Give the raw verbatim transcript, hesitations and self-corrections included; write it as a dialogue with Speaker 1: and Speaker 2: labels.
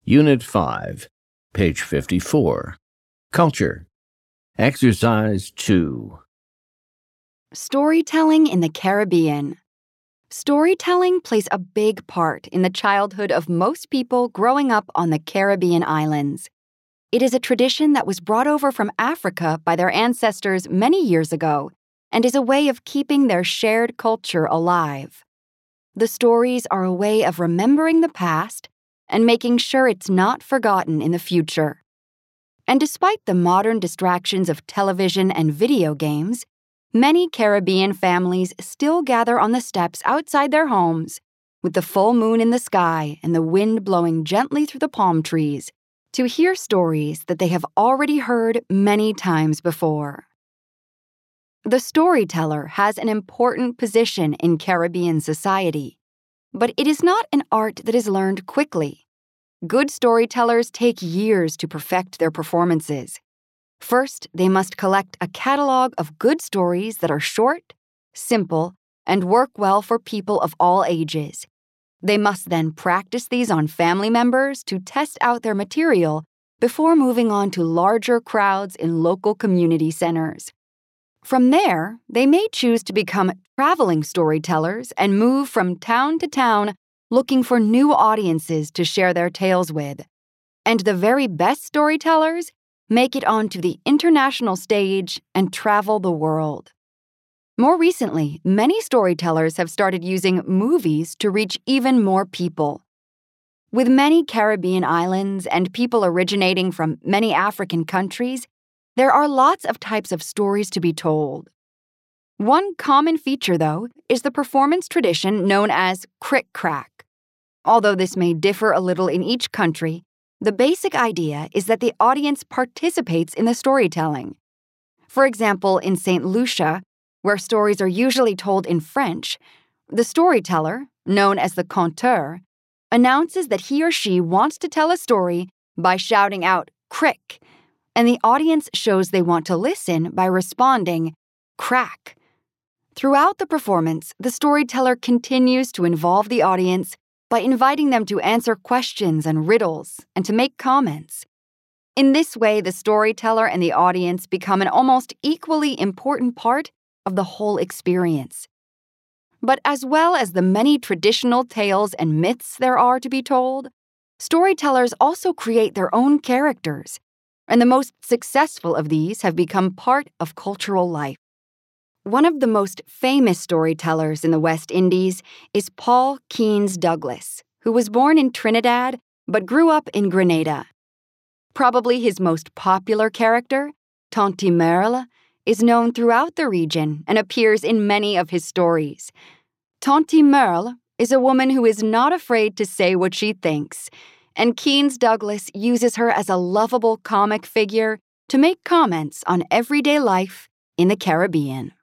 Speaker 1: Unit five, page fifty-four. Culture. Exercise two.
Speaker 2: Storytelling in the Caribbean. Storytelling plays a big part in the childhood of most people growing up on the Caribbean islands. It is a tradition that was brought over from Africa by their ancestors many years ago and is a way of keeping their shared culture alive. The stories are a way of remembering the past and making sure it's not forgotten in the future. And despite the modern distractions of television and video games, many Caribbean families still gather on the steps outside their homes, with the full moon in the sky and the wind blowing gently through the palm trees, to hear stories that they have already heard many times before. The storyteller has an important position in Caribbean society, but it is not an art that is learned quickly. Good storytellers take years to perfect their performances. First, they must collect a catalog of good stories that are short, simple, and work well for people of all ages. They must then practice these on family members to test out their material before moving on to larger crowds in local community centers. From there, they may choose to become traveling storytellers and move from town to town looking for new audiences to share their tales with. And the very best storytellers make it onto the international stage and travel the world. More recently, many storytellers have started using movies to reach even more people. With many Caribbean islands and people originating from many African countries, there are lots of types of stories to be told. One common feature, though, is the performance tradition known as crick-crack. Although this may differ a little in each country, the basic idea is that the audience participates in the storytelling. For example, in Saint Lucia, where stories are usually told in French, the storyteller, known as the conteur, announces that he or she wants to tell a story by shouting out crick, and the audience shows they want to listen by responding crack. Throughout the performance, the storyteller continues to involve the audience by inviting them to answer questions and riddles and to make comments. In this way, the storyteller and the audience become an almost equally important part of the whole experience. But as well as the many traditional tales and myths there are to be told, storytellers also create their own characters, and the most successful of these have become part of cultural life. One of the most famous storytellers in the West Indies is Paul Keynes Douglas, who was born in Trinidad but grew up in Grenada. Probably his most popular character, Tante Merle, is known throughout the region and appears in many of his stories. Tante Merle is a woman who is not afraid to say what she thinks, and Keynes Douglas uses her as a lovable comic figure to make comments on everyday life in the Caribbean.